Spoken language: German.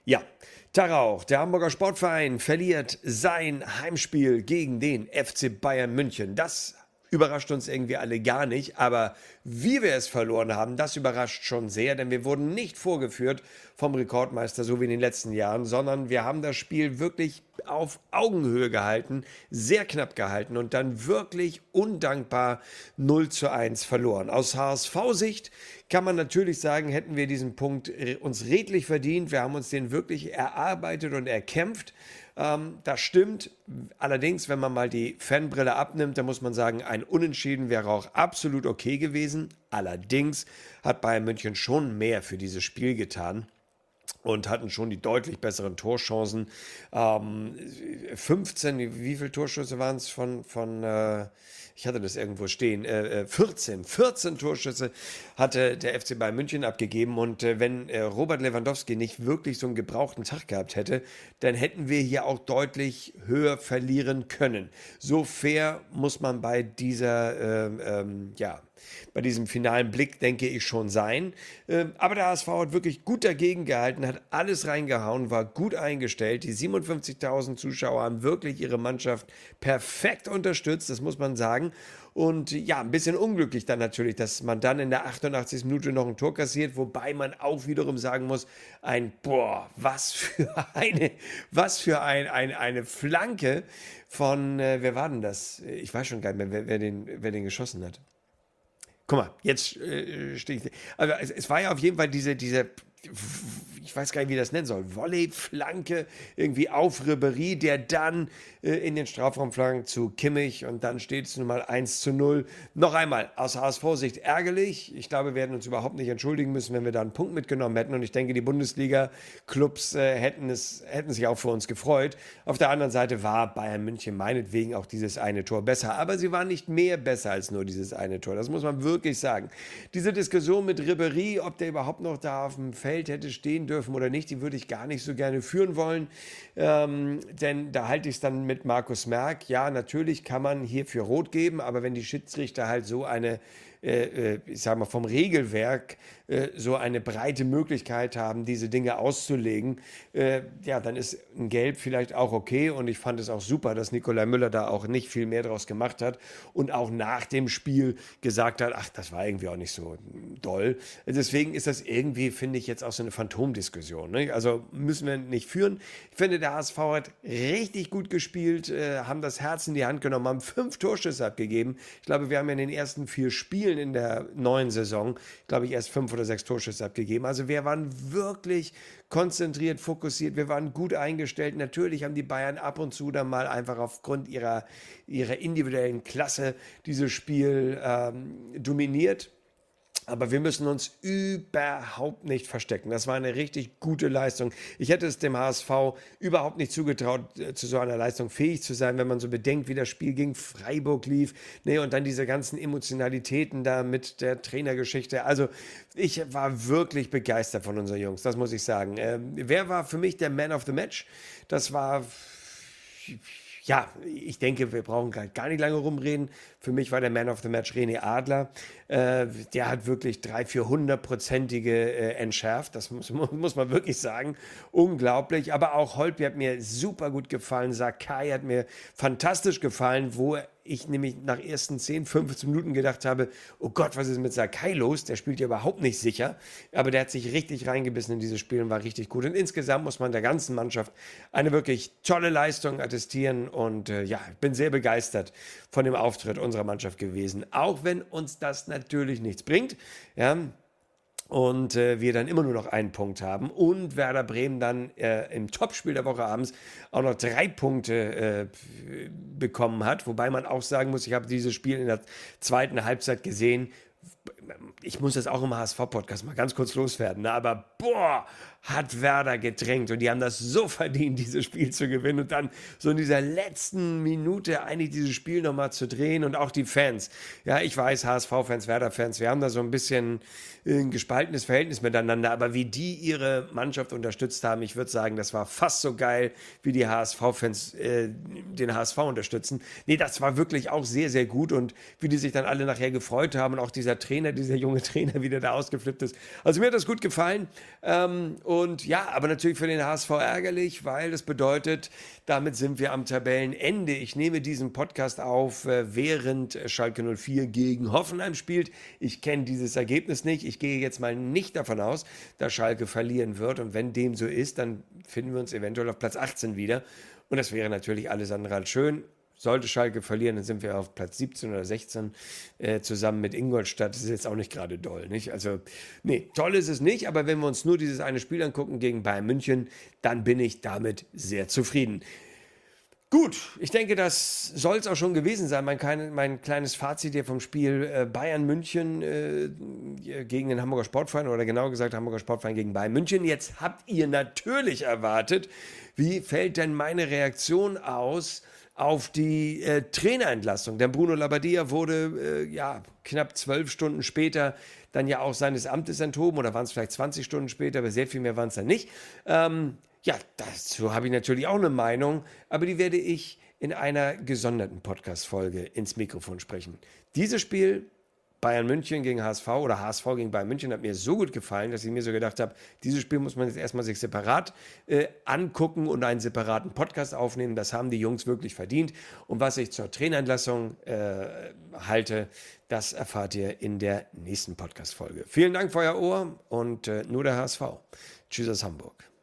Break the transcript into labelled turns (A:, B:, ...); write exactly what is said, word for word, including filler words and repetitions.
A: Ja, Tag auch. Der Hamburger Sportverein verliert sein Heimspiel gegen den F C Bayern München. Das überrascht uns irgendwie alle gar nicht, aber wie wir es verloren haben, das überrascht schon sehr, denn wir wurden nicht vorgeführt vom Rekordmeister, so wie in den letzten Jahren, sondern wir haben das Spiel wirklich auf Augenhöhe gehalten, sehr knapp gehalten und dann wirklich undankbar null zu eins verloren. Aus H S V-Sicht kann man natürlich sagen, hätten wir diesen Punkt äh, uns redlich verdient. Wir haben uns den wirklich erarbeitet und erkämpft. Ähm, das stimmt. Allerdings, wenn man mal die Fanbrille abnimmt, dann muss man sagen, ein Unentschieden wäre auch absolut okay gewesen. Allerdings hat Bayern München schon mehr für dieses Spiel getan und hatten schon die deutlich besseren Torchancen. Ähm, fünfzehn, wie viele Torschüsse waren es von, von äh, ich hatte das irgendwo stehen, äh, vierzehn, vierzehn Torschüsse hatte der F C Bayern München abgegeben und äh, wenn äh, Robert Lewandowski nicht wirklich so einen gebrauchten Tag gehabt hätte, dann hätten wir hier auch deutlich höher verlieren können. So fair muss man bei dieser, ähm, ähm, ja, bei diesem finalen Blick, denke ich, schon sein. Ähm, aber der H S V hat wirklich gut dagegen gehalten, hat alles reingehauen, war gut eingestellt. Die siebenundfünfzigtausend Zuschauer haben wirklich ihre Mannschaft perfekt unterstützt, das muss man sagen. Und ja, ein bisschen unglücklich dann natürlich, dass man dann in der achtundachtzigsten Minute noch ein Tor kassiert, wobei man auch wiederum sagen muss, ein, boah, was für eine, was für ein, ein, eine Flanke von, äh, wer war denn das? Ich weiß schon gar nicht mehr, wer, wer, den, wer den geschossen hat. Guck mal, jetzt äh, stehe ich. Also es, es war ja auf jeden Fall diese, diese, ich weiß gar nicht, wie das nennen soll, Volley-Flanke irgendwie auf Ribéry, der dann äh, in den Strafraum flankt zu Kimmich und dann steht es nun mal eins zu null. Noch einmal, aus H S V-Sicht ärgerlich. Ich glaube, wir werden uns überhaupt nicht entschuldigen müssen, wenn wir da einen Punkt mitgenommen hätten und ich denke, die Bundesliga-Clubs äh, hätten, es, hätten sich auch für uns gefreut. Auf der anderen Seite war Bayern München meinetwegen auch dieses eine Tor besser, aber sie waren nicht mehr besser als nur dieses eine Tor. Das muss man wirklich sagen. Diese Diskussion mit Ribéry, ob der überhaupt noch da auf dem Feld hätte stehen dürfen oder nicht, die würde ich gar nicht so gerne führen wollen, ähm, denn da halte ich es dann mit Markus Merck. Ja, natürlich kann man hierfür Rot geben, aber wenn die Schiedsrichter halt so eine äh, ich sage mal, vom Regelwerk äh, so eine breite Möglichkeit haben, diese Dinge auszulegen, äh, ja, dann ist ein Gelb vielleicht auch okay. Und ich fand es auch super, dass Nikolai Müller da auch nicht viel mehr draus gemacht hat und auch nach dem Spiel gesagt hat, ach, das war irgendwie auch nicht so doll. Deswegen ist das irgendwie, finde ich, jetzt auch so eine Phantomdiskussion. Ne? Also müssen wir nicht führen. Ich finde, der H S V hat richtig gut gespielt, äh, haben das Herz in die Hand genommen, haben fünf Torschüsse abgegeben. Ich glaube, wir haben ja in den ersten vier Spielen in der neuen Saison, glaube ich, erst fünf oder sechs Torschüsse abgegeben. Also wir waren wirklich konzentriert, fokussiert, wir waren gut eingestellt. Natürlich haben die Bayern ab und zu dann mal einfach aufgrund ihrer, ihrer individuellen Klasse dieses Spiel ähm, dominiert. Aber wir müssen uns überhaupt nicht verstecken. Das war eine richtig gute Leistung. Ich hätte es dem H S V überhaupt nicht zugetraut, zu so einer Leistung fähig zu sein, wenn man so bedenkt, wie das Spiel gegen Freiburg lief. Nee, und dann diese ganzen Emotionalitäten da mit der Trainergeschichte. Also ich war wirklich begeistert von unseren Jungs, das muss ich sagen. Ähm, wer war für mich der Man of the Match? Das war... Ja, ich denke, wir brauchen gar nicht lange rumreden. Für mich war der Man of the Match René Adler. Äh, der hat wirklich drei, vierhundertprozentige äh, entschärft. Das muss, muss man wirklich sagen. Unglaublich. Aber auch Holtby hat mir super gut gefallen. Sakai hat mir fantastisch gefallen, wo ich nämlich nach ersten zehn, fünfzehn Minuten gedacht habe, oh Gott, was ist mit Sakai los? Der spielt ja überhaupt nicht sicher. Aber der hat sich richtig reingebissen in dieses Spiel und war richtig gut. Und insgesamt muss man der ganzen Mannschaft eine wirklich tolle Leistung attestieren. Und äh, ja, ich bin sehr begeistert von dem Auftritt unserer Mannschaft gewesen. Auch wenn uns das natürlich nichts bringt. Ja, und äh, wir dann immer nur noch einen Punkt haben und Werder Bremen dann äh, im Topspiel der Woche abends auch noch drei Punkte äh, bekommen hat, wobei man auch sagen muss, ich habe dieses Spiel in der zweiten Halbzeit gesehen. Ich muss das auch im H S V-Podcast mal ganz kurz loswerden, ne? Aber boah, hat Werder gedrängt und die haben das so verdient, dieses Spiel zu gewinnen und dann so in dieser letzten Minute eigentlich dieses Spiel nochmal zu drehen und auch die Fans. Ja, ich weiß, H S V-Fans, Werder-Fans, wir haben da so ein bisschen ein gespaltenes Verhältnis miteinander, aber wie die ihre Mannschaft unterstützt haben, ich würde sagen, das war fast so geil, wie die H S V-Fans äh, den H S V unterstützen. Nee, das war wirklich auch sehr, sehr gut und wie die sich dann alle nachher gefreut haben und auch dieser Trainer Trainer, dieser junge Trainer wieder da ausgeflippt ist. Also mir hat das gut gefallen. Ähm, und ja, aber natürlich für den H S V ärgerlich, weil das bedeutet, damit sind wir am Tabellenende. Ich nehme diesen Podcast auf, äh, während Schalke null vier gegen Hoffenheim spielt. Ich kenne dieses Ergebnis nicht. Ich gehe jetzt mal nicht davon aus, dass Schalke verlieren wird. Und wenn dem so ist, dann finden wir uns eventuell auf Platz achtzehn wieder. Und das wäre natürlich alles andere als schön. Sollte Schalke verlieren, dann sind wir auf Platz siebzehn oder sechzehn äh, zusammen mit Ingolstadt. Das ist jetzt auch nicht gerade doll, nicht? Also, nee, toll ist es nicht, aber wenn wir uns nur dieses eine Spiel angucken gegen Bayern München, dann bin ich damit sehr zufrieden. Gut, ich denke, das soll es auch schon gewesen sein. Mein, kleine, mein kleines Fazit hier vom Spiel äh, Bayern München äh, gegen den Hamburger Sportverein oder genauer gesagt Hamburger Sportverein gegen Bayern München. Jetzt habt ihr natürlich erwartet, wie fällt denn meine Reaktion aus auf die äh, Trainerentlassung? Denn Bruno Labbadia wurde äh, ja knapp zwölf Stunden später dann ja auch seines Amtes enthoben oder waren es vielleicht zwanzig Stunden später, aber sehr viel mehr waren es dann nicht. Ähm, Ja, dazu habe ich natürlich auch eine Meinung, aber die werde ich in einer gesonderten Podcast-Folge ins Mikrofon sprechen. Dieses Spiel, Bayern München gegen H S V oder H S V gegen Bayern München, hat mir so gut gefallen, dass ich mir so gedacht habe, dieses Spiel muss man jetzt erstmal sich separat äh, angucken und einen separaten Podcast aufnehmen. Das haben die Jungs wirklich verdient. Und was ich zur Trainerentlassung äh, halte, das erfahrt ihr in der nächsten Podcast-Folge. Vielen Dank für euer Ohr und äh, nur der H S V. Tschüss aus Hamburg.